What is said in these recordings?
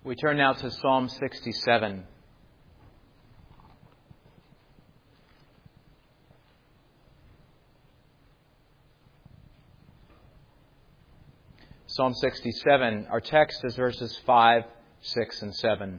We turn now to Psalm 67. Psalm 67, our text is verses 5, 6, and 7.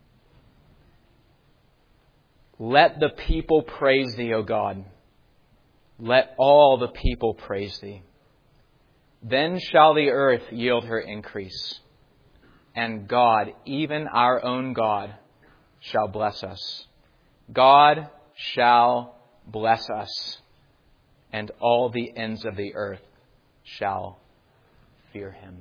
Let the people praise Thee, O God. Let all the people praise Thee. Then shall the earth yield her increase, and God, even our own God, shall bless us. God shall bless us, and all the ends of the earth shall fear Him.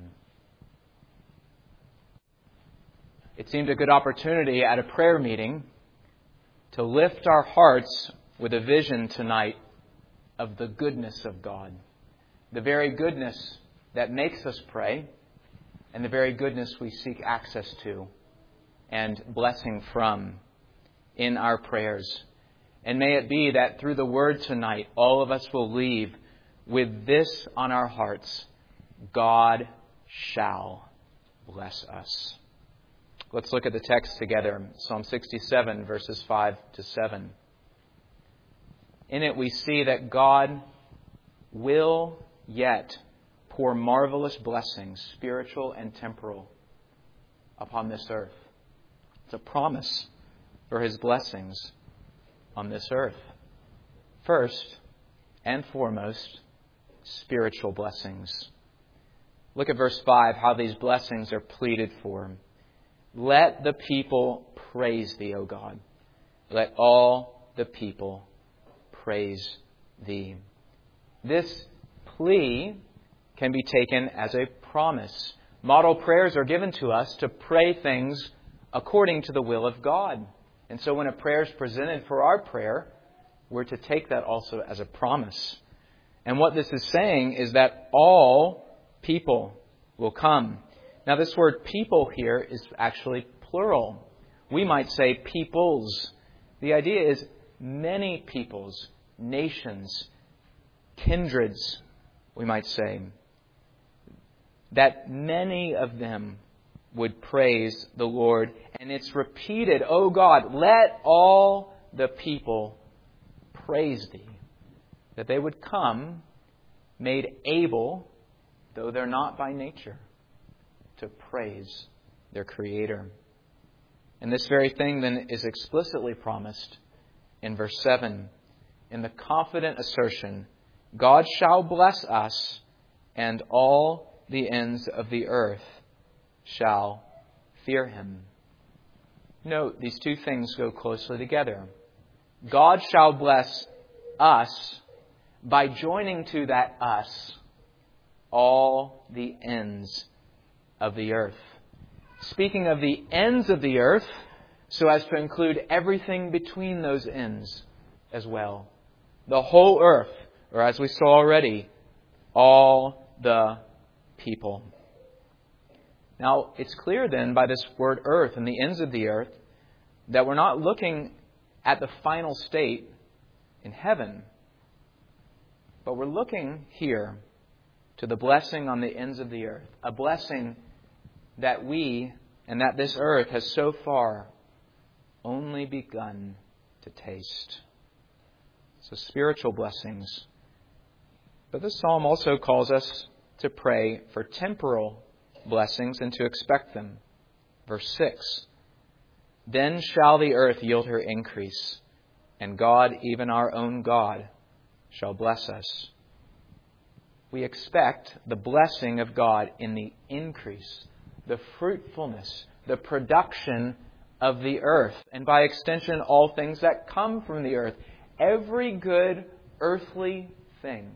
It seemed a good opportunity at a prayer meeting to lift our hearts with a vision tonight of the goodness of God. The very goodness that makes us pray, and the very goodness we seek access to and blessing from in our prayers. And may it be that through the Word tonight, all of us will leave with this on our hearts: God shall bless us. Let's look at the text together. Psalm 67, verses 5 to 7. In it we see that God will yet pour marvelous blessings, spiritual and temporal, upon this earth. It's a promise for His blessings on this earth. First and foremost, spiritual blessings. Look at verse 5, how these blessings are pleaded for. Let the people praise Thee, O God. Let all the people praise Thee. This plea can be taken as a promise. Model prayers are given to us to pray things according to the will of God. And so when a prayer is presented for our prayer, we're to take that also as a promise. And what this is saying is that all people will come. Now this word people here is actually plural. We might say peoples. The idea is many peoples, nations, kindreds, we might say. That many of them would praise the Lord. And it's repeated, O God, let all the people praise Thee. That they would come made able, though they're not by nature, to praise their Creator. And this very thing then is explicitly promised in verse 7, in the confident assertion, God shall bless us, and all the ends of the earth shall fear Him. Note, these two things go closely together. God shall bless us by joining to that us all the ends of the earth. Speaking of the ends of the earth, so as to include everything between those ends as well. The whole earth, or as we saw already, all the people. Now, it's clear then by this word earth and the ends of the earth that we're not looking at the final state in heaven, but we're looking here to the blessing on the ends of the earth, a blessing that we and that this earth has so far only begun to taste. So spiritual blessings. But this psalm also calls us to pray for temporal blessings and to expect them. Verse 6, then shall the earth yield her increase, and God, even our own God, shall bless us. We expect the blessing of God in the increase, the fruitfulness, the production of the earth, and by extension, all things that come from the earth. Every good earthly thing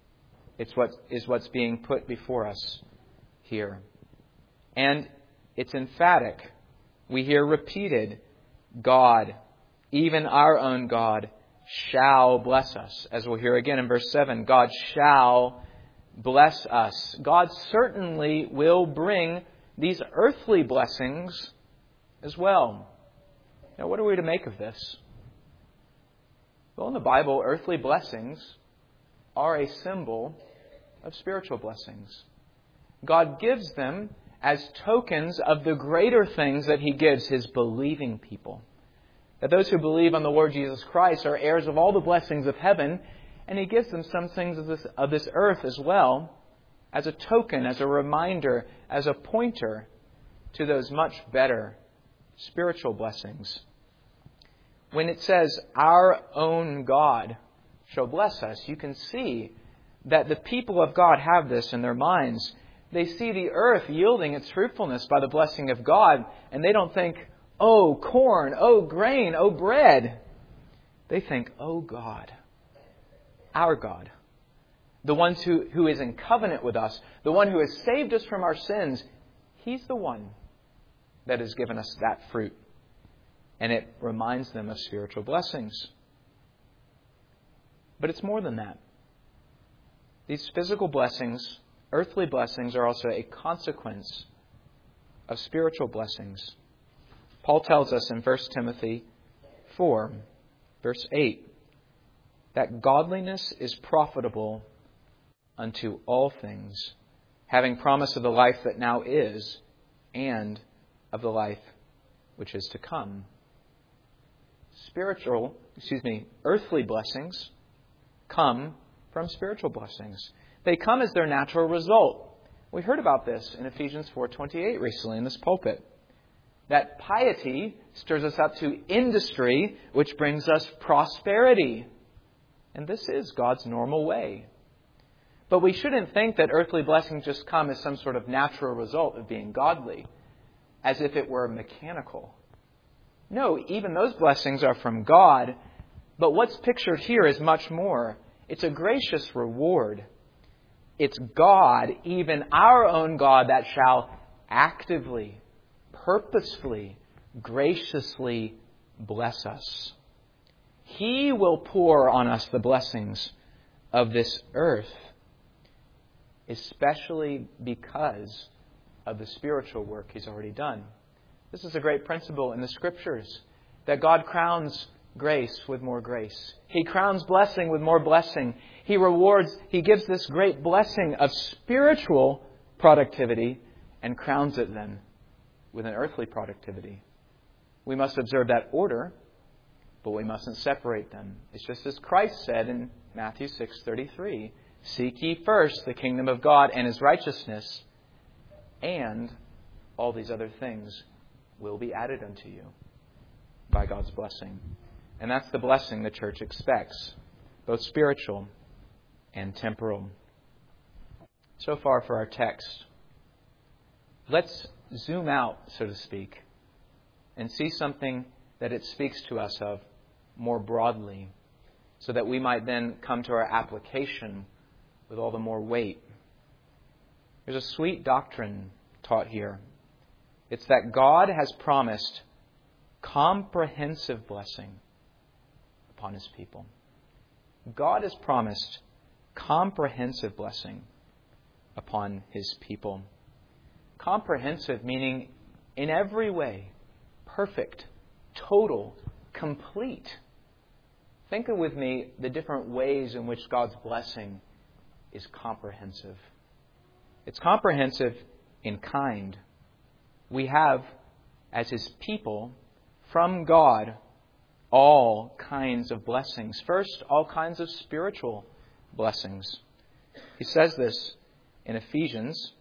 is what's being put before us here. And it's emphatic. We hear repeated, God, even our own God, shall bless us. As we'll hear again in verse 7, God shall bless us. God certainly will bring these earthly blessings as well. Now, what are we to make of this? Well, in the Bible, earthly blessings are a symbol of spiritual blessings. God gives them as tokens of the greater things that He gives His believing people. That those who believe on the Lord Jesus Christ are heirs of all the blessings of heaven, and He gives them some things of this earth as well, as a token, as a reminder, as a pointer to those much better spiritual blessings. When it says, our own God shall bless us, you can see that the people of God have this in their minds. They see the earth yielding its fruitfulness by the blessing of God, and they don't think, oh, corn, oh, grain, oh, bread. They think, oh, God, our God, the one who is in covenant with us, the one who has saved us from our sins, He's the one that has given us that fruit. And it reminds them of spiritual blessings. But it's more than that. These physical blessings, earthly blessings, are also a consequence of spiritual blessings. Paul tells us in 1 Timothy 4, verse 8, that godliness is profitable unto all things, having promise of the life that now is, and of the life which is to come. Earthly blessings come from spiritual blessings. They come as their natural result. We heard about this in Ephesians 4:28 recently in this pulpit. That piety stirs us up to industry, which brings us prosperity. And this is God's normal way. But we shouldn't think that earthly blessings just come as some sort of natural result of being godly, as if it were mechanical. No, even those blessings are from God, but what's pictured here is much more. It's a gracious reward. It's God, even our own God, that shall actively, purposefully, graciously bless us. He will pour on us the blessings of this earth, especially because of the spiritual work He's already done. This is a great principle in the Scriptures, that God crowns grace with more grace. He crowns blessing with more blessing. He rewards, He gives this great blessing of spiritual productivity and crowns it then with an earthly productivity. We must observe that order, but we mustn't separate them. It's just as Christ said in Matthew 6:33, seek ye first the kingdom of God and His righteousness, and all these other things will be added unto you by God's blessing. And that's the blessing the church expects, both spiritual and temporal. So far for our text. Let's zoom out, so to speak, and see something that it speaks to us of more broadly, so that we might then come to our application with all the more weight. There's a sweet doctrine taught here. It's that God has promised comprehensive blessing upon His people. God has promised comprehensive blessing upon His people. Comprehensive meaning in every way, perfect, total, complete. Think of with me the different ways in which God's blessing is comprehensive. It's comprehensive in kind. We have, as His people, from God, all kinds of blessings. First, all kinds of spiritual blessings. He says this in Ephesians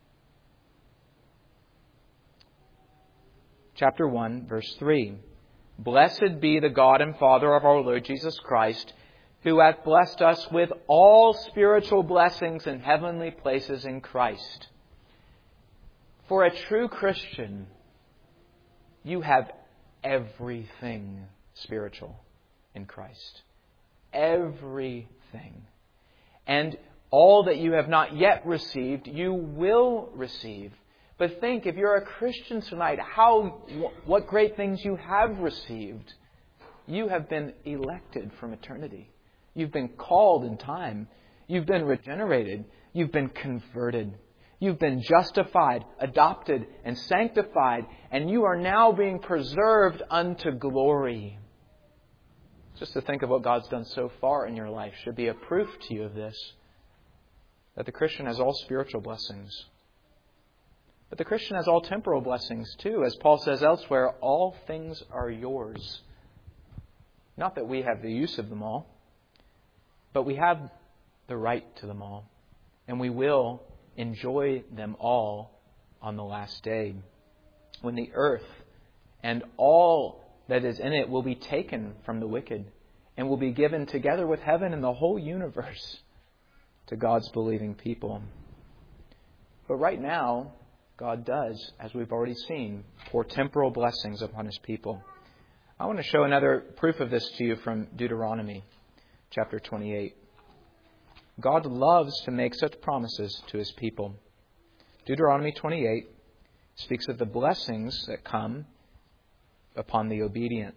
chapter 1, verse 3. Blessed be the God and Father of our Lord Jesus Christ, who hath blessed us with all spiritual blessings in heavenly places in Christ. For a true Christian, you have everything spiritual in Christ. Everything. And all that you have not yet received, you will receive. But think, if you're a Christian tonight, what great things you have received. You have been elected from eternity. You've been called in time. You've been regenerated. You've been converted. You've been justified, adopted, and sanctified, and you are now being preserved unto glory. Just to think of what God's done so far in your life should be a proof to you of this, that the Christian has all spiritual blessings. But the Christian has all temporal blessings too. As Paul says elsewhere, all things are yours. Not that we have the use of them all, but we have the right to them all. And we will enjoy them all on the last day, when the earth and all that is in it will be taken from the wicked and will be given together with heaven and the whole universe to God's believing people. But right now, God does, as we've already seen, pour temporal blessings upon His people. I want to show another proof of this to you from Deuteronomy chapter 28. God loves to make such promises to His people. Deuteronomy 28 speaks of the blessings that come upon the obedient.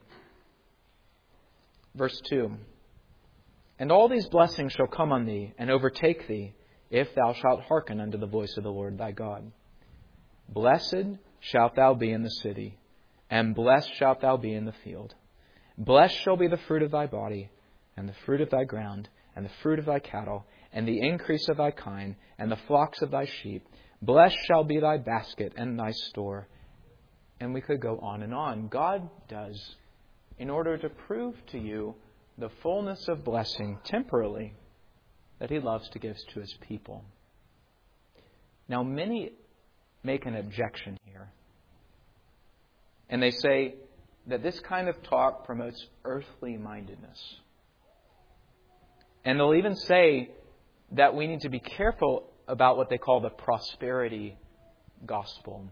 Verse 2. And all these blessings shall come on thee and overtake thee, if thou shalt hearken unto the voice of the Lord thy God. Blessed shalt thou be in the city, and blessed shalt thou be in the field. Blessed shall be the fruit of thy body, and the fruit of thy ground, and the fruit of thy cattle, and the increase of thy kine, and the flocks of thy sheep. Blessed shall be thy basket and thy store. And we could go on and on. God does, in order to prove to you the fullness of blessing temporally that He loves to give to His people. Now, many make an objection here. And they say that this kind of talk promotes earthly mindedness. And they'll even say that we need to be careful about what they call the prosperity gospel.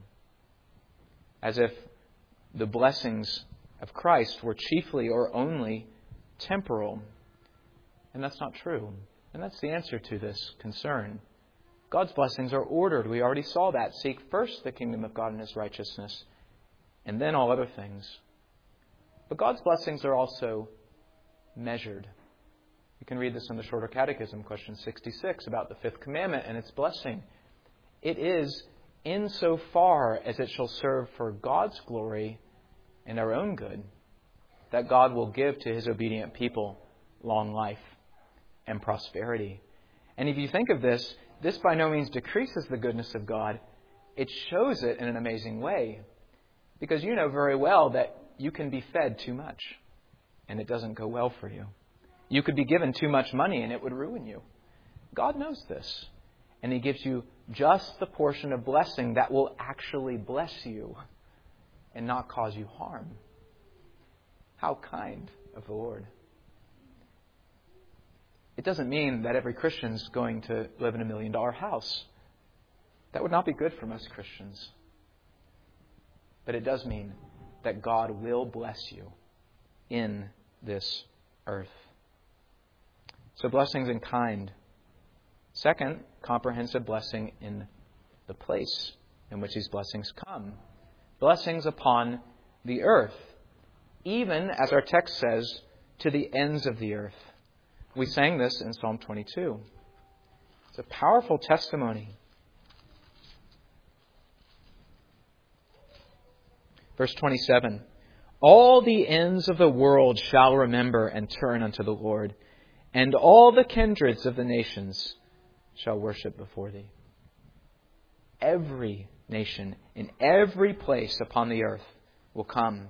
As if the blessings of Christ were chiefly or only temporal. And that's not true. And that's the answer to this concern. God's blessings are ordered. We already saw that. Seek first the kingdom of God and His righteousness, and then all other things. But God's blessings are also measured. You can read this in the Shorter Catechism, question 66, about the fifth commandment and its blessing. It is insofar as it shall serve for God's glory and our own good that God will give to His obedient people long life and prosperity. And if you think of this, this by no means decreases the goodness of God. It shows it in an amazing way. Because you know very well that you can be fed too much and it doesn't go well for you. You could be given too much money and it would ruin you. God knows this. And He gives you just the portion of blessing that will actually bless you and not cause you harm. How kind of the Lord. It doesn't mean that every Christian's going to live in $1 million house. That would not be good for most Christians. But it does mean that God will bless you in this earth. So blessings in kind. Second, comprehensive blessing in the place in which these blessings come. Blessings upon the earth. Even, as our text says, to the ends of the earth. We sang this in Psalm 22. It's a powerful testimony. Verse 27. All the ends of the world shall remember and turn unto the Lord, and all the kindreds of the nations shall worship before thee. Every nation in every place upon the earth will come,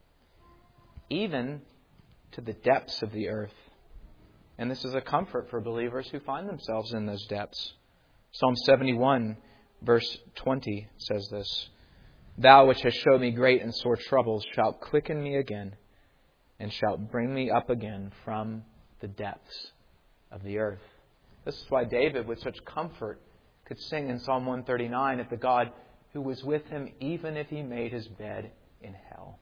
even to the depths of the earth. And this is a comfort for believers who find themselves in those depths. Psalm 71, verse 20 says this. Thou which hast showed me great and sore troubles shalt quicken me again, and shalt bring me up again from the depths of the earth. This is why David, with such comfort, could sing in Psalm 139 of the God who was with him even if he made his bed in hell.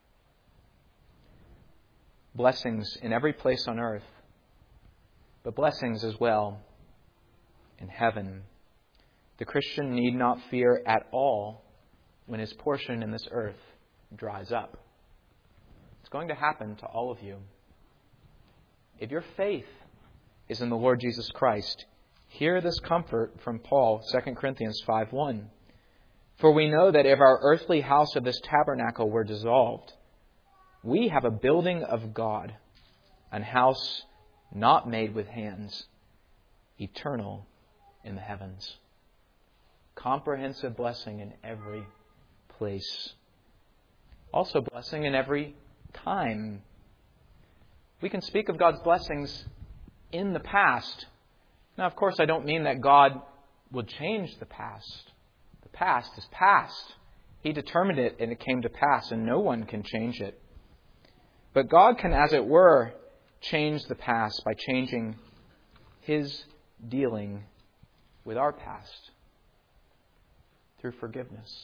Blessings in every place on earth, but blessings as well in heaven. The Christian need not fear at all when his portion in this earth dries up. It's going to happen to all of you. If your faith is in the Lord Jesus Christ, hear this comfort from Paul, 2 Corinthians 5:1. For we know that if our earthly house of this tabernacle were dissolved, we have a building of God, an house not made with hands, eternal in the heavens. comprehensive blessing in every place. Also blessing in every time. We can speak of God's blessings in the past. Now, of course, I don't mean that God will change the past. The past is past. He determined it and it came to pass, and no one can change it. But God can, as it were, change the past by changing His dealing with our past through forgiveness.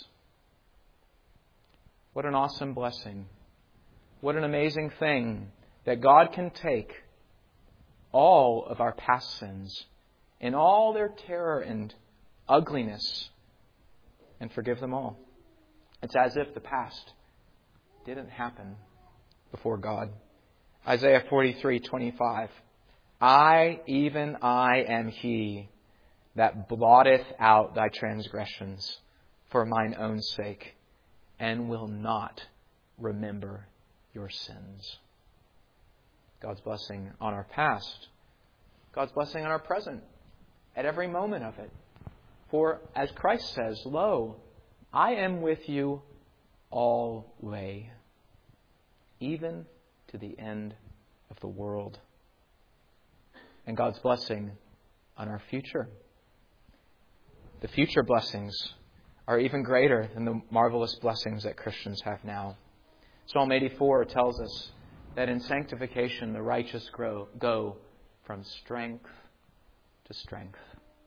What an awesome blessing. What an amazing thing that God can take all of our past sins in all their terror and ugliness and forgive them all. It's as if the past didn't happen before God. Isaiah 43:25. I, even I, am He that blotteth out thy transgressions for mine own sake, and will not remember your sins. God's blessing on our past. God's blessing on our present, at every moment of it. For, as Christ says, lo, I am with you always, even to the end of the world. And God's blessing on our future. The future blessings are even greater than the marvelous blessings that Christians have now. Psalm 84 tells us that in sanctification the righteous go from strength to strength.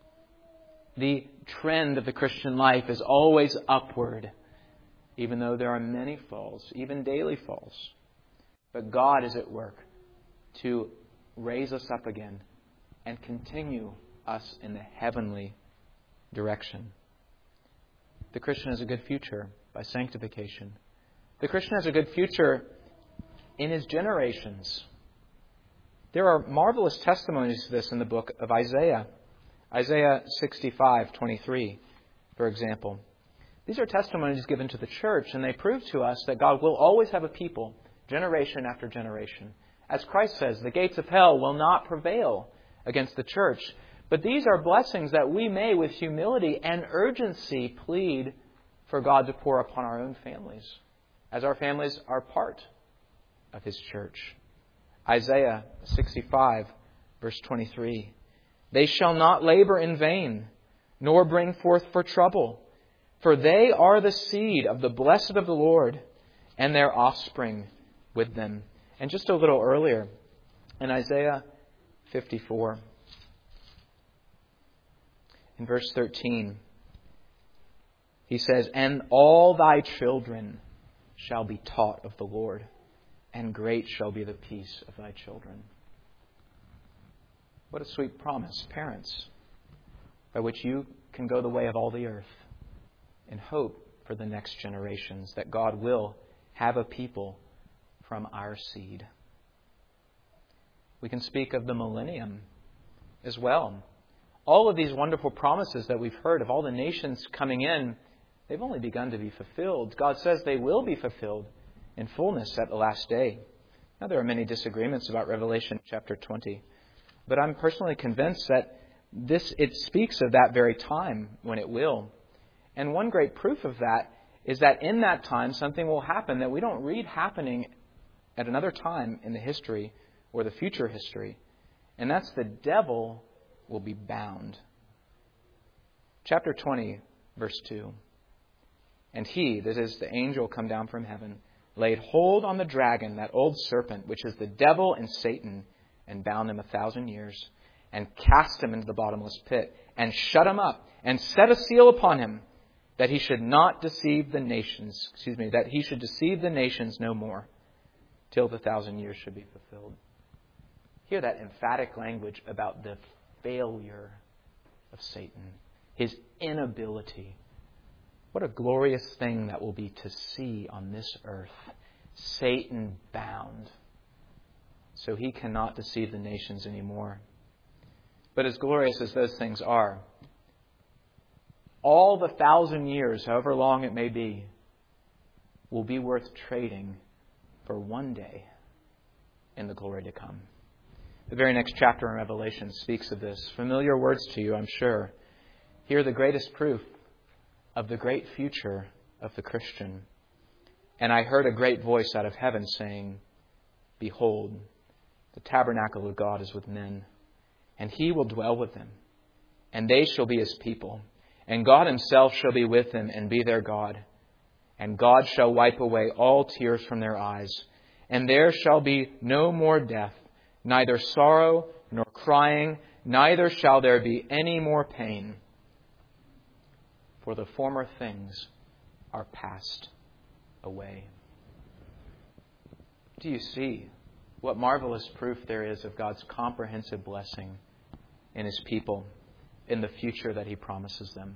The trend of the Christian life is always upward, even though there are many falls, even daily falls. But God is at work to raise us up again and continue us in the heavenly direction. The Christian has a good future by sanctification. The Christian has a good future in his generations. There are marvelous testimonies to this in the book of Isaiah. Isaiah 65:23, for example. These are testimonies given to the church, and they prove to us that God will always have a people, generation after generation. As Christ says, the gates of hell will not prevail against the church. But these are blessings that we may, with humility and urgency, plead for God to pour upon our own families, as our families are part of His church. Isaiah 65, verse 23. They shall not labor in vain, nor bring forth for trouble, for they are the seed of the blessed of the Lord, and their offspring with them. And just a little earlier, in Isaiah 54, in verse 13, he says, and all thy children shall be taught of the Lord, and great shall be the peace of thy children. What a sweet promise, parents, by which you can go the way of all the earth in hope for the next generations, that God will have a people from our seed. We can speak of the millennium as well. All of these wonderful promises that we've heard of all the nations coming in, they've only begun to be fulfilled. God says they will be fulfilled in fullness at the last day. Now, there are many disagreements about Revelation chapter 20, but I'm personally convinced that it speaks of that very time when it will. And one great proof of that is that in that time something will happen that we don't read happening at another time in the history or the future history. And that's the devil will be bound. Chapter 20, verse 2. And he, that is the angel come down from heaven, laid hold on the dragon, that old serpent, which is the devil and Satan, and bound him 1,000 years, and cast him into the bottomless pit, and shut him up, and set a seal upon him, that he should not deceive the nations, that he should deceive the nations no more, till the 1,000 years should be fulfilled. Hear that emphatic language about the failure of Satan, his inability. What a glorious thing that will be to see on this earth. Satan bound, so he cannot deceive the nations anymore. But as glorious as those things are, all the 1,000 years, however long it may be, will be worth trading for one day in the glory to come. The very next chapter in Revelation speaks of this. Familiar words to you, I'm sure. Here, the greatest proof of the great future of the Christian. And I heard a great voice out of heaven saying, Behold, the tabernacle of God is with men, and He will dwell with them, and they shall be His people, and God Himself shall be with them and be their God. And God shall wipe away all tears from their eyes, and there shall be no more death, neither sorrow nor crying, neither shall there be any more pain. For the former things are passed away. Do you see what marvelous proof there is of God's comprehensive blessing in His people, in the future that He promises them?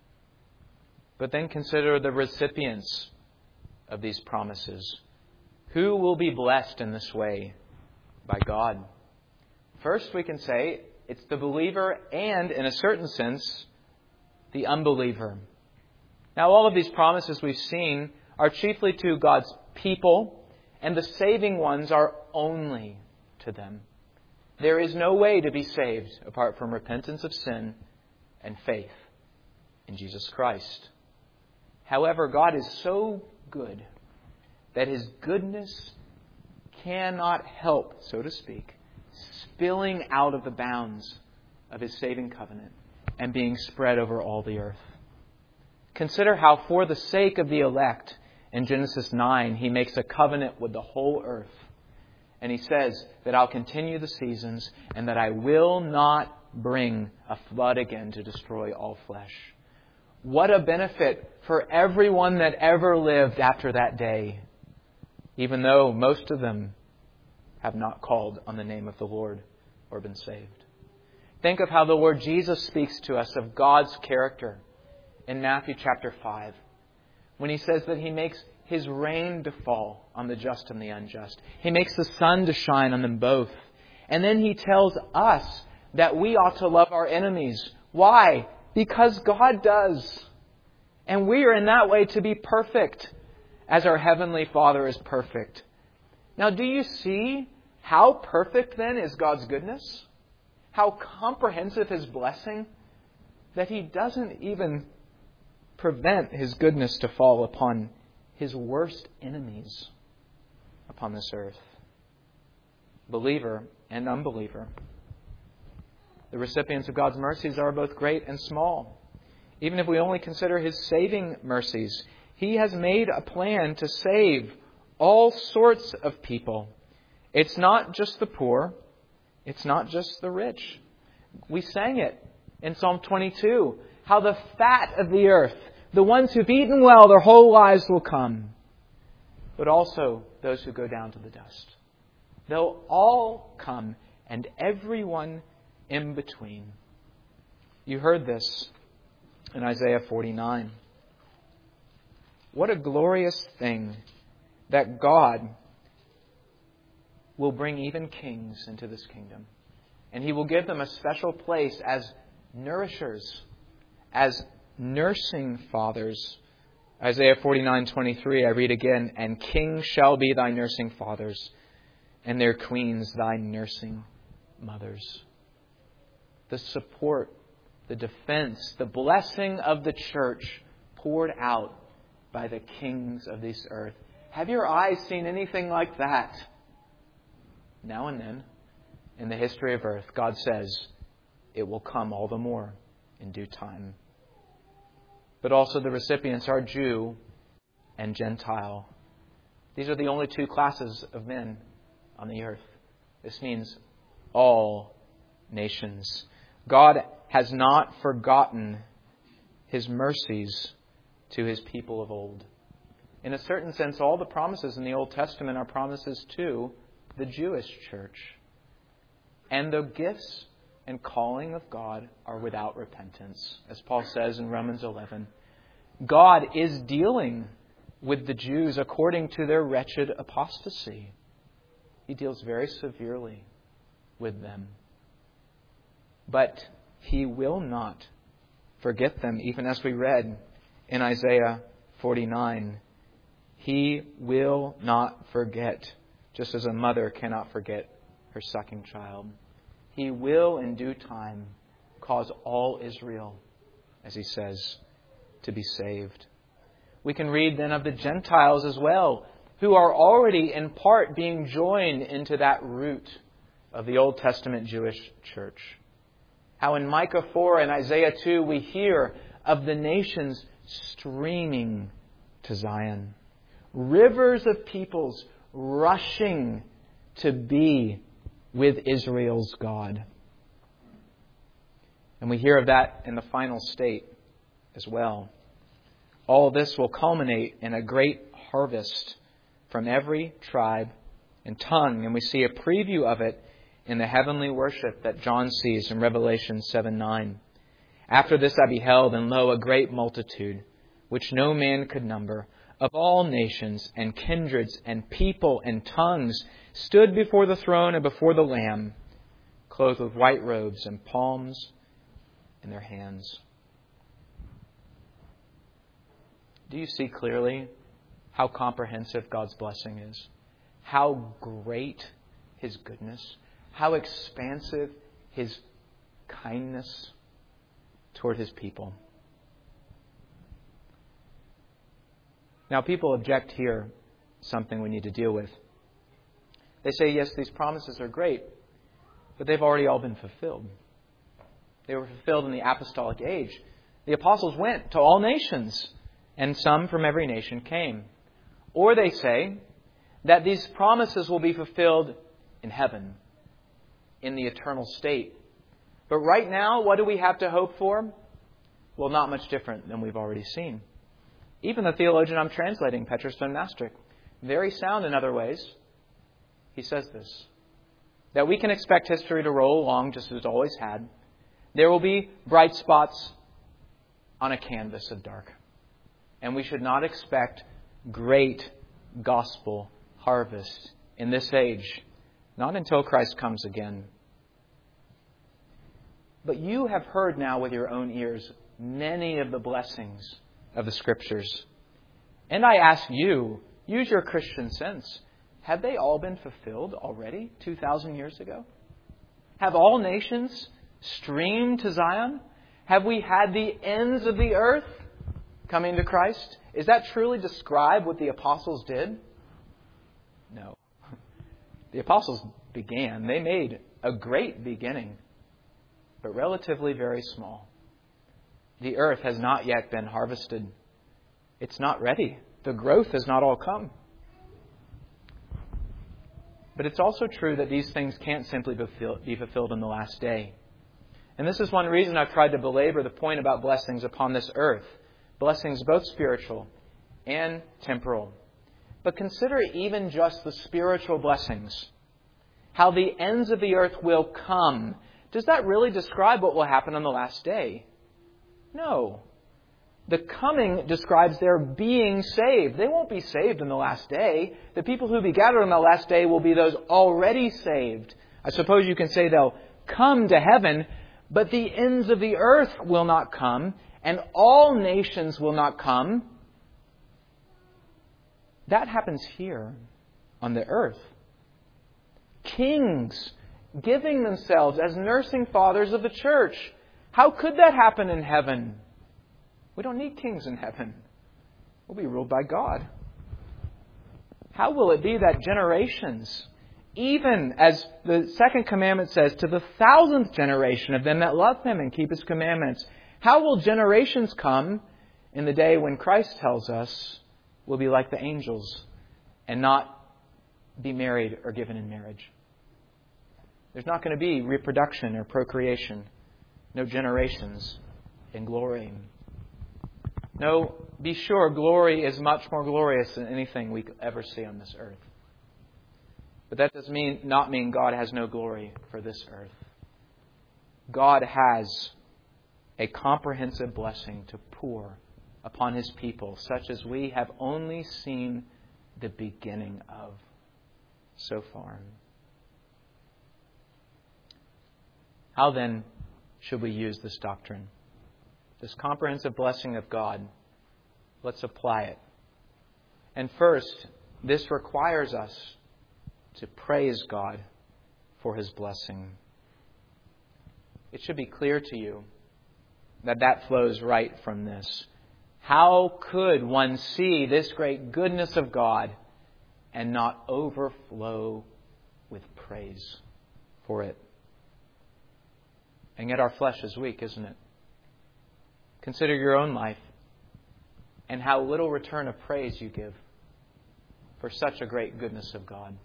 But then consider the recipients of these promises. Who will be blessed in this way by God? First, we can say it's the believer and, in a certain sense, the unbeliever. Now, all of these promises we've seen are chiefly to God's people, and the saving ones are only to them. There is no way to be saved apart from repentance of sin and faith in Jesus Christ. However, God is so good that His goodness cannot help, so to speak, spilling out of the bounds of His saving covenant and being spread over all the earth. Consider how for the sake of the elect, in Genesis 9, He makes a covenant with the whole earth. And He says that I'll continue the seasons and that I will not bring a flood again to destroy all flesh. What a benefit for everyone that ever lived after that day, even though most of them have not called on the name of the Lord or been saved. Think of how the Lord Jesus speaks to us of God's character in Matthew chapter 5, when He says that He makes His rain to fall on the just and the unjust. He makes the sun to shine on them both. And then He tells us that we ought to love our enemies. Why? Because God does. And we are in that way to be perfect, as our Heavenly Father is perfect. Now, do you see how perfect then is God's goodness? How comprehensive His blessing, that He doesn't even prevent His goodness to fall upon His worst enemies upon this earth. Believer and unbeliever. The recipients of God's mercies are both great and small. Even if we only consider His saving mercies, He has made a plan to save all sorts of people. It's not just the poor. It's not just the rich. We sang it in Psalm 22, how the fat of the earth, the ones who've eaten well their whole lives, will come. But also those who go down to the dust. They'll all come, and everyone in between. You heard this in Isaiah 49. What a glorious thing that God will bring even kings into this kingdom. And He will give them a special place as nourishers, as nursing fathers. Isaiah 49:23, I read again, and kings shall be thy nursing fathers, and their queens thy nursing mothers. The support, the defense, the blessing of the church poured out by the kings of this earth. Have your eyes seen anything like that? Now and then, in the history of earth, God says it will come all the more in due time. But also the recipients are Jew and Gentile. These are the only two classes of men on the earth. This means all nations. God has not forgotten His mercies to His people of old. In a certain sense, all the promises in the Old Testament are promises to the Jewish church. And the gifts and calling of God are without repentance. As Paul says in Romans 11, God is dealing with the Jews according to their wretched apostasy. He deals very severely with them. But He will not forget them, even as we read in Isaiah 49. He will not forget, just as a mother cannot forget her sucking child. He will in due time cause all Israel, as He says, to be saved. We can read then of the Gentiles as well, who are already in part being joined into that root of the Old Testament Jewish church. How in Micah 4 and Isaiah 2 we hear of the nations streaming to Zion. Rivers of peoples rushing to be with Israel's God. And we hear of that in the final state as well. All this will culminate in a great harvest from every tribe and tongue. And we see a preview of it in the heavenly worship that John sees in Revelation 7:9. After this I beheld, and lo, a great multitude, which no man could number, of all nations and kindreds and people and tongues, stood before the throne and before the Lamb, clothed with white robes and palms in their hands. Do you see clearly how comprehensive God's blessing is? How great His goodness? How expansive His kindness toward His people? Now, people object here, something we need to deal with. They say, yes, these promises are great, but they've already all been fulfilled. They were fulfilled in the apostolic age. The apostles went to all nations, and some from every nation came. Or they say that these promises will be fulfilled in heaven, in the eternal state. But right now, what do we have to hope for? Well, not much different than we've already seen. Even the theologian I'm translating, Petrus von Maastricht, very sound in other ways, he says this, that we can expect history to roll along just as it always had. There will be bright spots on a canvas of dark. And we should not expect great gospel harvest in this age, not until Christ comes again. But you have heard now with your own ears many of the blessings of the Scriptures. And I ask you, use your Christian sense, have they all been fulfilled already 2,000 years ago? Have all nations streamed to Zion? Have we had the ends of the earth coming to Christ? Is that truly describe what the apostles did? No. The apostles began. They made a great beginning, but relatively very small. The earth has not yet been harvested. It's not ready. The growth has not all come. But it's also true that these things can't simply be fulfilled in the last day. And this is one reason I've tried to belabor the point about blessings upon this earth. Blessings both spiritual and temporal. But consider even just the spiritual blessings. How the ends of the earth will come. Does that really describe what will happen on the last day? No. The coming describes their being saved. They won't be saved in the last day. The people who will be gathered on the last day will be those already saved. I suppose you can say they'll come to heaven, but the ends of the earth will not come, and all nations will not come. That happens here on the earth. Kings giving themselves as nursing fathers of the church. How could that happen in heaven? We don't need kings in heaven. We'll be ruled by God. How will it be that generations, even as the second commandment says, to the 1,000th generation of them that love Him and keep His commandments, how will generations come in the day when Christ tells us we'll be like the angels and not be married or given in marriage? There's not going to be reproduction or procreation. No generations in glory. No, be sure glory is much more glorious than anything we could ever see on this earth. But that does not mean God has no glory for this earth. God has a comprehensive blessing to pour upon His people, such as we have only seen the beginning of so far. How then should we use this doctrine? This comprehensive blessing of God. Let's apply it. And first, this requires us to praise God for His blessing. It should be clear to you that flows right from this. How could one see this great goodness of God and not overflow with praise for it? And yet our flesh is weak, isn't it? Consider your own life and how little return of praise you give for such a great goodness of God.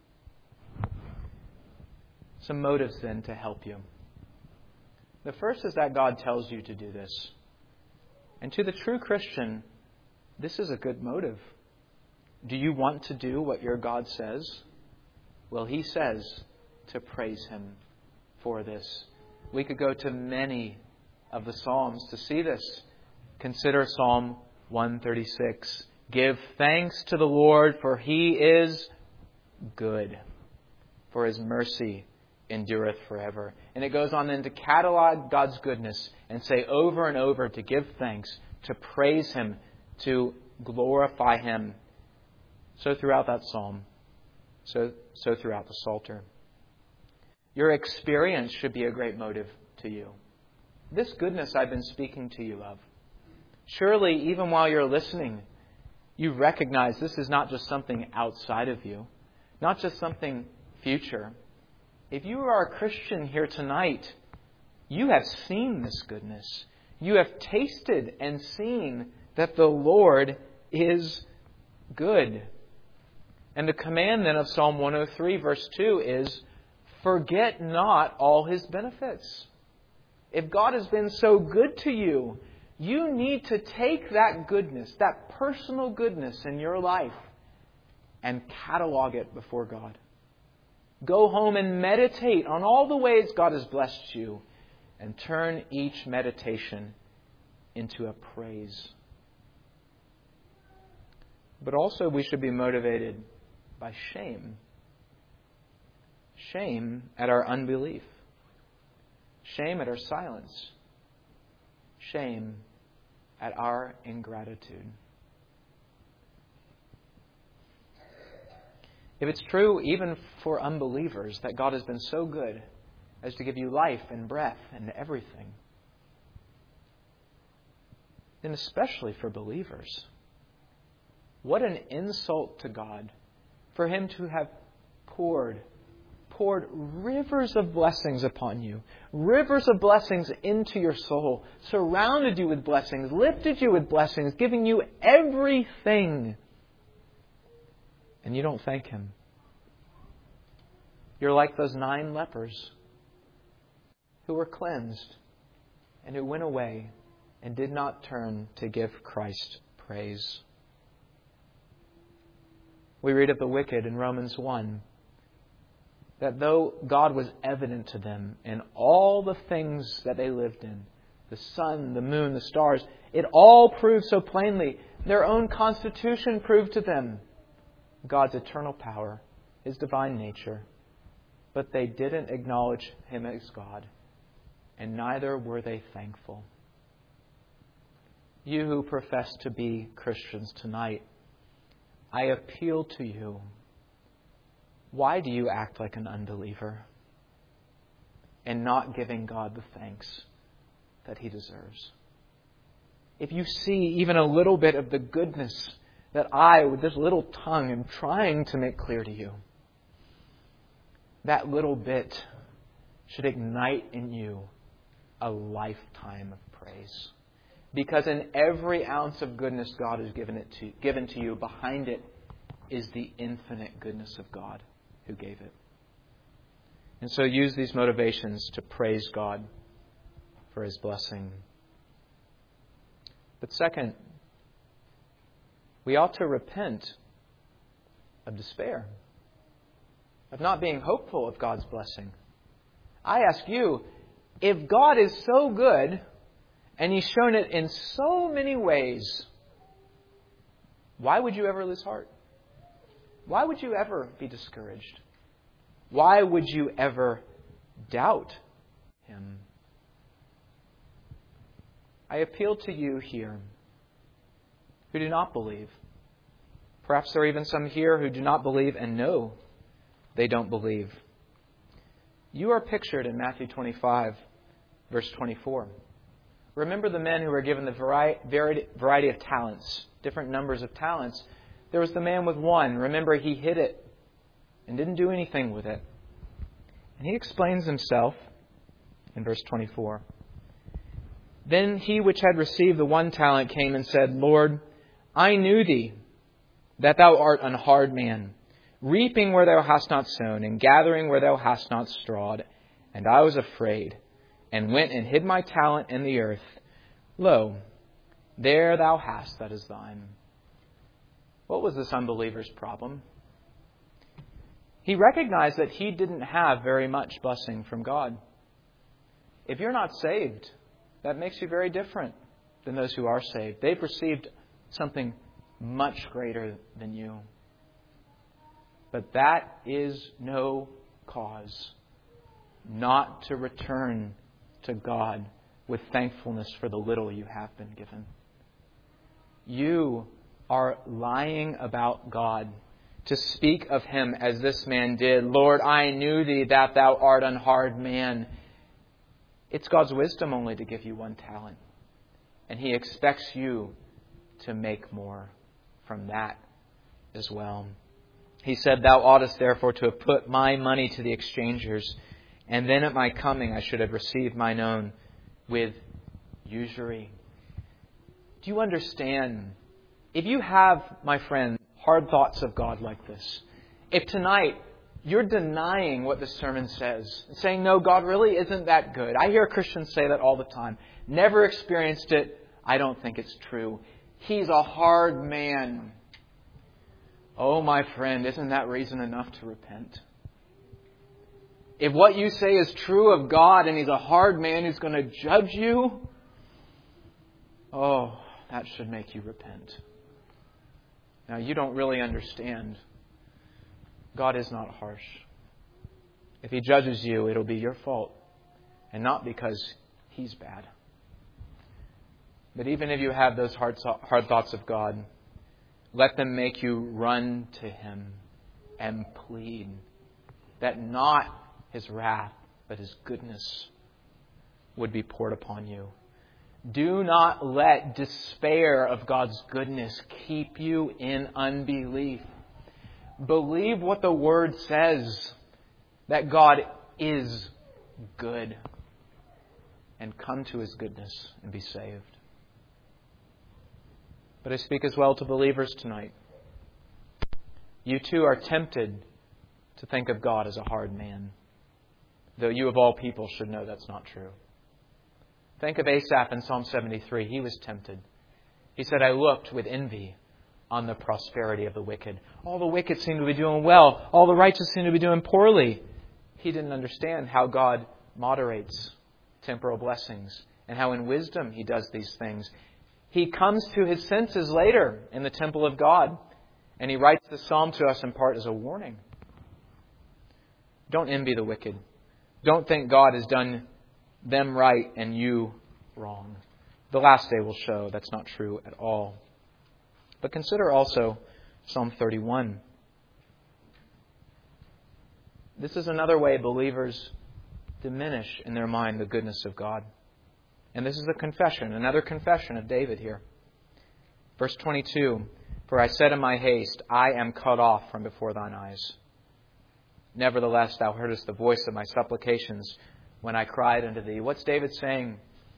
Some motives then to help you. The first is that God tells you to do this. And to the true Christian, this is a good motive. Do you want to do what your God says? Well, He says to praise Him for this. We could go to many of the Psalms to see this. Consider Psalm 136. Give thanks to the Lord, for He is good, for His mercy endureth forever. And it goes on then to catalog God's goodness and say over and over to give thanks, to praise Him, to glorify Him. So throughout that psalm, so throughout the Psalter. Your experience should be a great motive to you. This goodness I've been speaking to you of. Surely, even while you're listening, you recognize this is not just something outside of you, not just something future. If you are a Christian here tonight, you have seen this goodness. You have tasted and seen that the Lord is good. And the command then of Psalm 103 verse 2 is, forget not all His benefits. If God has been so good to you, you need to take that goodness, that personal goodness in your life, and catalog it before God. Go home and meditate on all the ways God has blessed you, and turn each meditation into a praise. But also we should be motivated by shame. Shame at our unbelief. Shame at our silence. Shame at our ingratitude. If it's true even for unbelievers that God has been so good as to give you life and breath and everything, then especially for believers, what an insult to God for Him to have poured rivers of blessings upon you, rivers of blessings into your soul, surrounded you with blessings, lifted you with blessings, giving you everything. And you don't thank Him. You're like those 9 lepers who were cleansed and who went away and did not turn to give Christ praise. We read of the wicked in Romans 1, that though God was evident to them in all the things that they lived in, the sun, the moon, the stars, it all proved so plainly. Their own constitution proved to them God's eternal power, His divine nature. But they didn't acknowledge Him as God, and neither were they thankful. You who profess to be Christians tonight, I appeal to you. Why do you act like an unbeliever and not giving God the thanks that He deserves? If you see even a little bit of the goodness that I, with this little tongue, am trying to make clear to you, that little bit should ignite in you a lifetime of praise. Because in every ounce of goodness God has given to you, behind it is the infinite goodness of God who gave it. And so use these motivations to praise God for His blessing. But second, we ought to repent of despair, of not being hopeful of God's blessing. I ask you, if God is so good, and He's shown it in so many ways, why would you ever lose heart? Why would you ever be discouraged? Why would you ever doubt Him? I appeal to you here who do not believe. Perhaps there are even some here who do not believe and know they don't believe. You are pictured in Matthew 25, verse 24. Remember the men who were given the variety of talents, different numbers of talents. There was the man with one. Remember, he hid it and didn't do anything with it. And he explains himself in verse 24. Then he which had received the 1 talent came and said, Lord, I knew thee, that thou art an hard man, reaping where thou hast not sown, and gathering where thou hast not strawed. And I was afraid, and went and hid my talent in the earth. Lo, there thou hast that is thine. What was this unbeliever's problem? He recognized that he didn't have very much blessing from God. If you're not saved, that makes you very different than those who are saved. They've received something much greater than you. But that is no cause not to return to God with thankfulness for the little you have been given. You are lying about God to speak of Him as this man did. Lord, I knew thee that thou art an hard man. It's God's wisdom only to give you 1 talent. And He expects you to make more from that as well. He said, Thou oughtest therefore to have put my money to the exchangers, and then at my coming I should have received mine own with usury. Do you understand? If you have, my friend, hard thoughts of God like this, if tonight you're denying what the sermon says, saying, no, God really isn't that good. I hear Christians say that all the time. Never experienced it. I don't think it's true. He's a hard man. Oh, my friend, isn't that reason enough to repent? If what you say is true of God and He's a hard man who's going to judge you, oh, that should make you repent. Now, you don't really understand. God is not harsh. If He judges you, it'll be your fault, and not because He's bad. But even if you have those hard thoughts of God, let them make you run to Him and plead that not His wrath, but His goodness would be poured upon you. Do not let despair of God's goodness keep you in unbelief. Believe what the Word says, that God is good, and come to His goodness and be saved. But I speak as well to believers tonight. You too are tempted to think of God as a hard man, though you of all people should know that's not true. Think of Asaph in Psalm 73. He was tempted. He said, I looked with envy on the prosperity of the wicked. All the wicked seem to be doing well. All the righteous seem to be doing poorly. He didn't understand how God moderates temporal blessings and how in wisdom He does these things. He comes to his senses later in the temple of God, and he writes the psalm to us in part as a warning. Don't envy the wicked. Don't think God has done them right and you wrong. The last day will show that's not true at all. But consider also Psalm 31. This is another way believers diminish in their mind the goodness of God. And this is a confession, another confession of David here. Verse 22, For I said in my haste, I am cut off from before thine eyes. Nevertheless, thou heardest the voice of my supplications when I cried unto thee. What's David saying?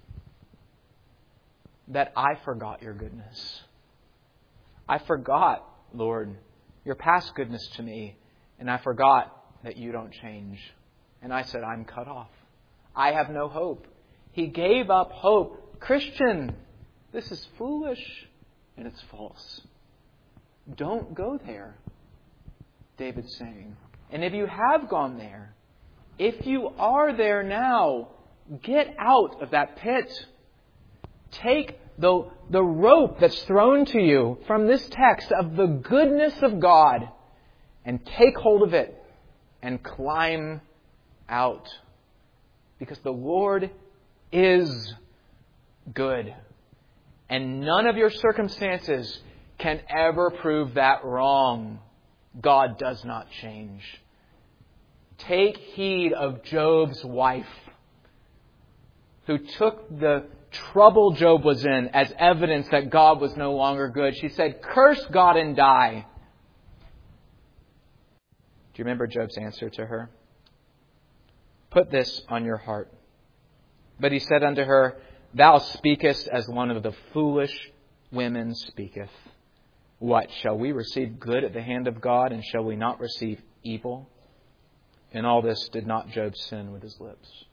That I forgot your goodness. I forgot, Lord, your past goodness to me, and I forgot that you don't change. And I said, I'm cut off. I have no hope. He gave up hope. Christian, this is foolish and it's false. Don't go there, David's saying. And if you have gone there, if you are there now, get out of that pit. Take the rope that's thrown to you from this text of the goodness of God and take hold of it and climb out. Because the Lord is good. And none of your circumstances can ever prove that wrong. God does not change. Take heed of Job's wife, who took the trouble Job was in as evidence that God was no longer good. She said, "Curse God and die." Do you remember Job's answer to her? "Put this on your heart." But he said unto her, "Thou speakest as one of the foolish women speaketh. What, shall we receive good at the hand of God, and shall we not receive evil?" In all this did not Job sin with his lips.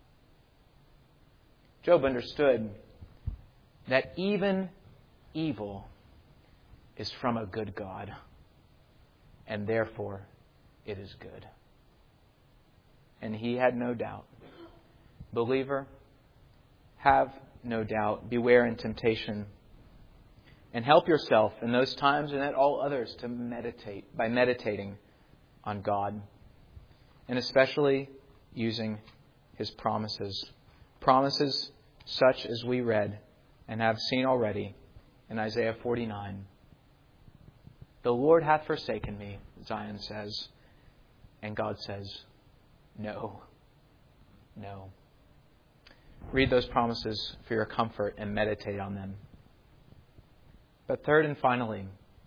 Job understood that even evil is from a good God, and therefore it is good. And he had no doubt. Believer, have no doubt. Beware in temptation. And help yourself in those times and at all others to meditate by meditating on God. And especially using His promises. Promises such as we read and have seen already in Isaiah 49. "The Lord hath forsaken me," Zion says. And God says, "No, no." Read those promises for your comfort and meditate on them. But third and finally,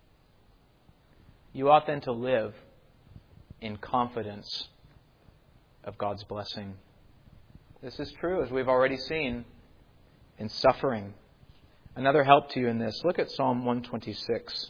you ought then to live in confidence of God's blessing. This is true, as we've already seen, in suffering. Another help to you in this, look at Psalm 126.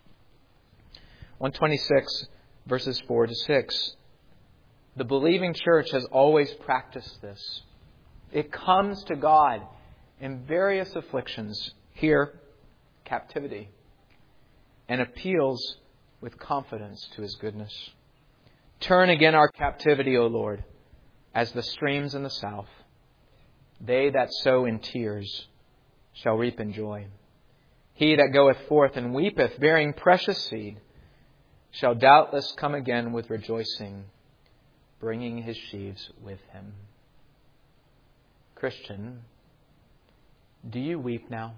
126, verses 4 to 6. The believing church has always practiced this. It comes to God in various afflictions, here, captivity, and appeals with confidence to His goodness. Turn again our captivity, O Lord, as the streams in the south. They that sow in tears shall reap in joy. He that goeth forth and weepeth, bearing precious seed, shall doubtless come again with rejoicing, bringing his sheaves with him. Christian, do you weep now?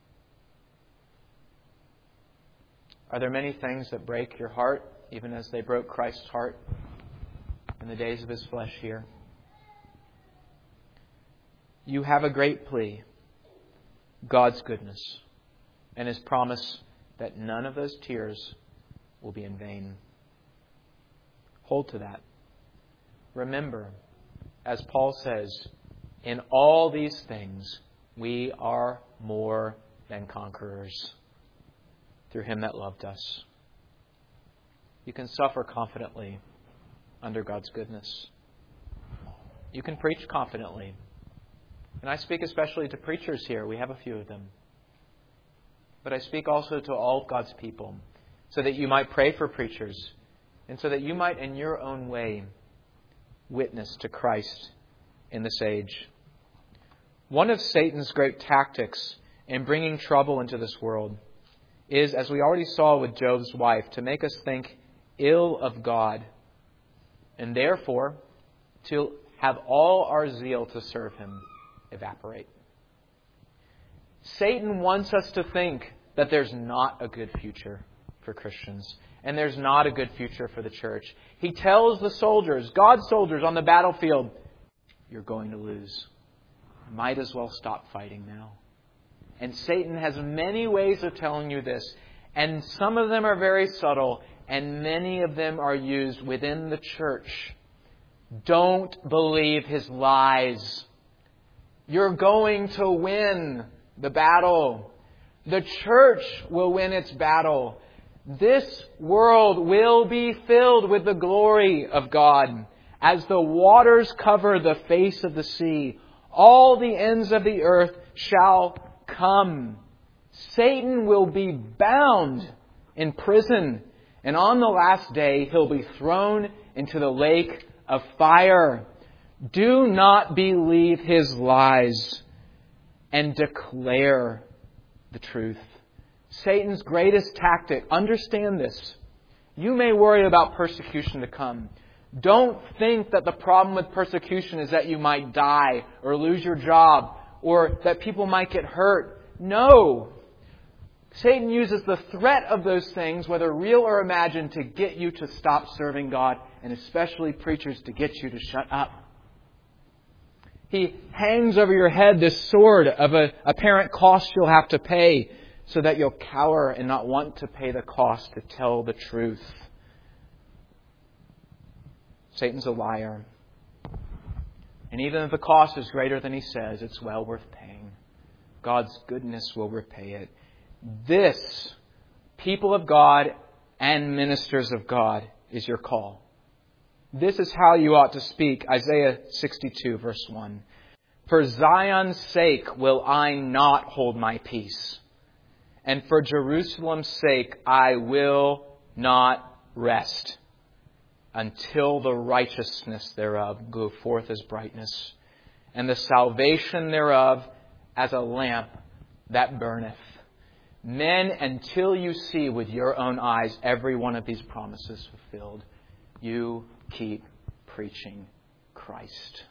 Are there many things that break your heart, even as they broke Christ's heart in the days of His flesh here? You have a great plea, God's goodness, and His promise that none of those tears will be in vain. Hold to that. Remember, as Paul says, in all these things we are more than conquerors through Him that loved us. You can suffer confidently under God's goodness. You can preach confidently. And I speak especially to preachers here. We have a few of them. But I speak also to all of God's people, so that you might pray for preachers, and so that you might, in your own way, witness to Christ in this age. One of Satan's great tactics in bringing trouble into this world is, as we already saw with Job's wife, to make us think ill of God, and therefore to have all our zeal to serve Him evaporate. Satan wants us to think that there's not a good future for Christians, and there's not a good future for the church. He tells the soldiers, God's soldiers on the battlefield, you're going to lose. Might as well stop fighting now. And Satan has many ways of telling you this, and some of them are very subtle, and many of them are used within the church. Don't believe his lies. You're going to win the battle. The church will win its battle. This world will be filled with the glory of God. As the waters cover the face of the sea, all the ends of the earth shall come. Satan will be bound in prison, and on the last day he'll be thrown into the lake of fire. Do not believe his lies and declare the truth. Satan's greatest tactic, understand this. You may worry about persecution to come. Don't think that the problem with persecution is that you might die or lose your job or that people might get hurt. No. Satan uses the threat of those things, whether real or imagined, to get you to stop serving God, and especially preachers to get you to shut up. He hangs over your head this sword of a apparent cost you'll have to pay so that you'll cower and not want to pay the cost to tell the truth. Satan's a liar. And even if the cost is greater than he says, it's well worth paying. God's goodness will repay it. This, people of God and ministers of God, is your call. This is how you ought to speak. Isaiah 62, verse 1. For Zion's sake will I not hold my peace, and for Jerusalem's sake I will not rest, until the righteousness thereof go forth as brightness, and the salvation thereof as a lamp that burneth. Men, until you see with your own eyes every one of these promises fulfilled, you keep preaching Christ.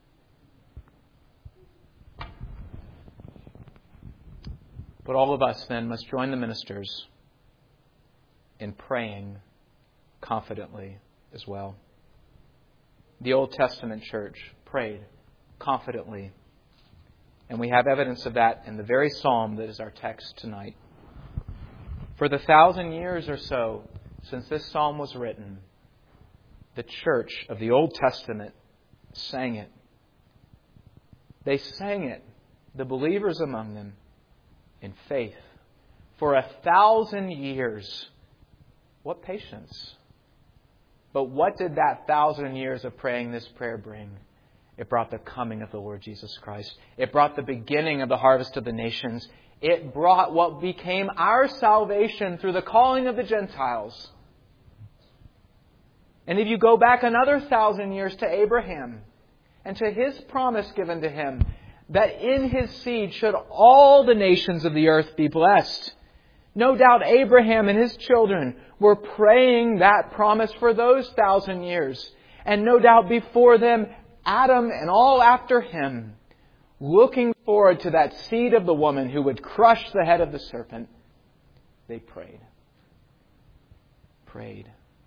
But all of us then must join the ministers in praying confidently as well. The Old Testament church prayed confidently. And we have evidence of that in the very psalm that is our text tonight. For the 1,000 years or so since this psalm was written, the church of the Old Testament sang it. They sang it, the believers among them, in faith. For 1,000 years. What patience. But what did that 1,000 years of praying this prayer bring? It brought the coming of the Lord Jesus Christ. It brought the beginning of the harvest of the nations. It brought what became our salvation through the calling of the Gentiles. And if you go back another 1,000 years to Abraham and to his promise given to him that in his seed should all the nations of the earth be blessed, no doubt Abraham and his children were praying that promise for those 1,000 years. And no doubt before them, Adam and all after him, looking forward to that seed of the woman who would crush the head of the serpent, they prayed. Prayed.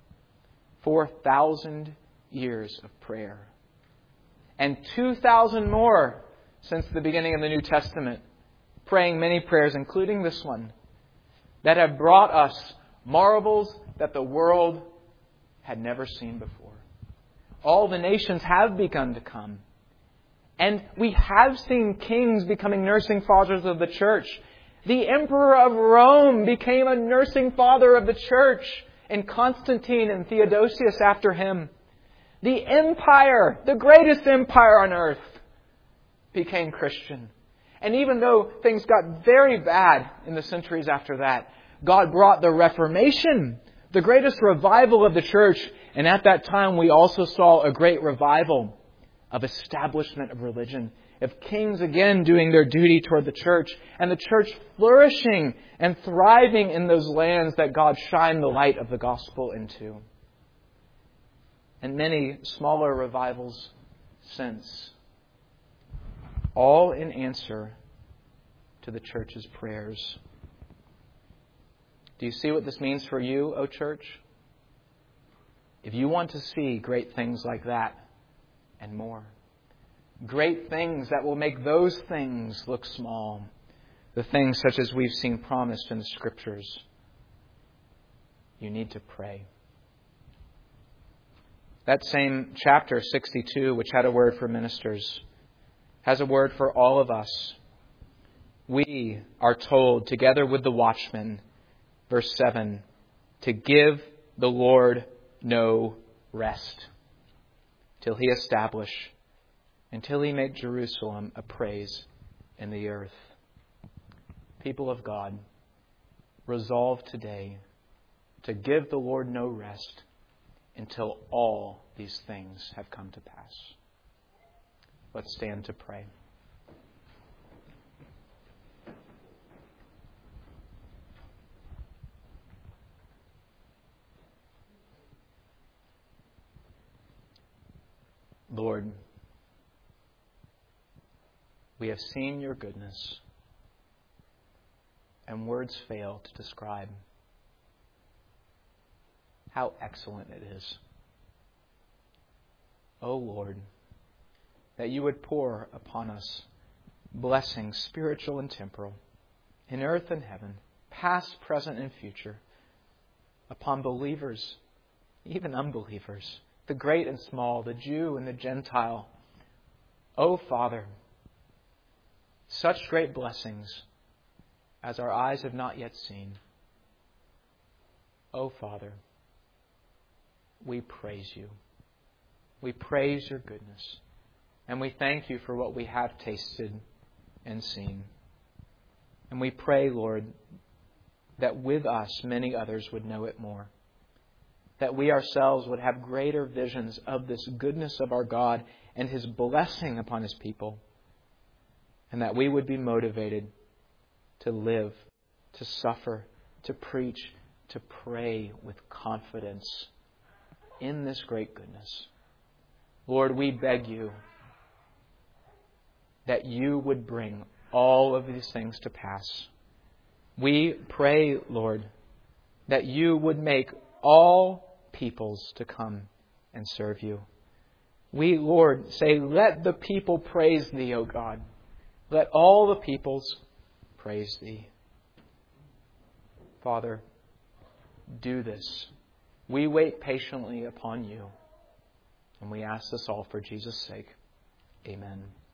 4,000 years of prayer. And 2,000 more since the beginning of the New Testament, praying many prayers, including this one, that have brought us marvels that the world had never seen before. All the nations have begun to come. And we have seen kings becoming nursing fathers of the church. The Emperor of Rome became a nursing father of the church, and Constantine and Theodosius after him. The empire, the greatest empire on earth, became Christian. And even though things got very bad in the centuries after that, God brought the Reformation, the greatest revival of the church. And at that time, we also saw a great revival of establishment of religion, of kings again doing their duty toward the church, and the church flourishing and thriving in those lands that God shined the light of the gospel into. And many smaller revivals since, all in answer to the church's prayers. Do you see what this means for you, O church? If you want to see great things like that and more, great things that will make those things look small, the things such as we've seen promised in the Scriptures, you need to pray. That same chapter 62, which had a word for ministers, has a word for all of us. We are told, together with the watchmen, verse 7, to give the Lord no rest till He establish, until He make Jerusalem a praise in the earth. People of God, resolve today to give the Lord no rest until all these things have come to pass. Let's stand to pray. Lord, we have seen your goodness, and words fail to describe how excellent it is. O Lord, that you would pour upon us blessings, spiritual and temporal, in earth and heaven, past, present, and future, upon believers, even unbelievers, the great and small, the Jew and the Gentile. O Father, such great blessings as our eyes have not yet seen. O Father, we praise you. We praise your goodness. And we thank you for what we have tasted and seen. And we pray, Lord, that with us many others would know it more. That we ourselves would have greater visions of this goodness of our God and His blessing upon His people. And that we would be motivated to live, to suffer, to preach, to pray with confidence in this great goodness. Lord, we beg you that you would bring all of these things to pass. We pray, Lord, that you would make all peoples to come and serve you. We, Lord, say, let the people praise thee, O God. Let all the peoples praise thee. Father, do this. We wait patiently upon you. And we ask this all for Jesus' sake. Amen.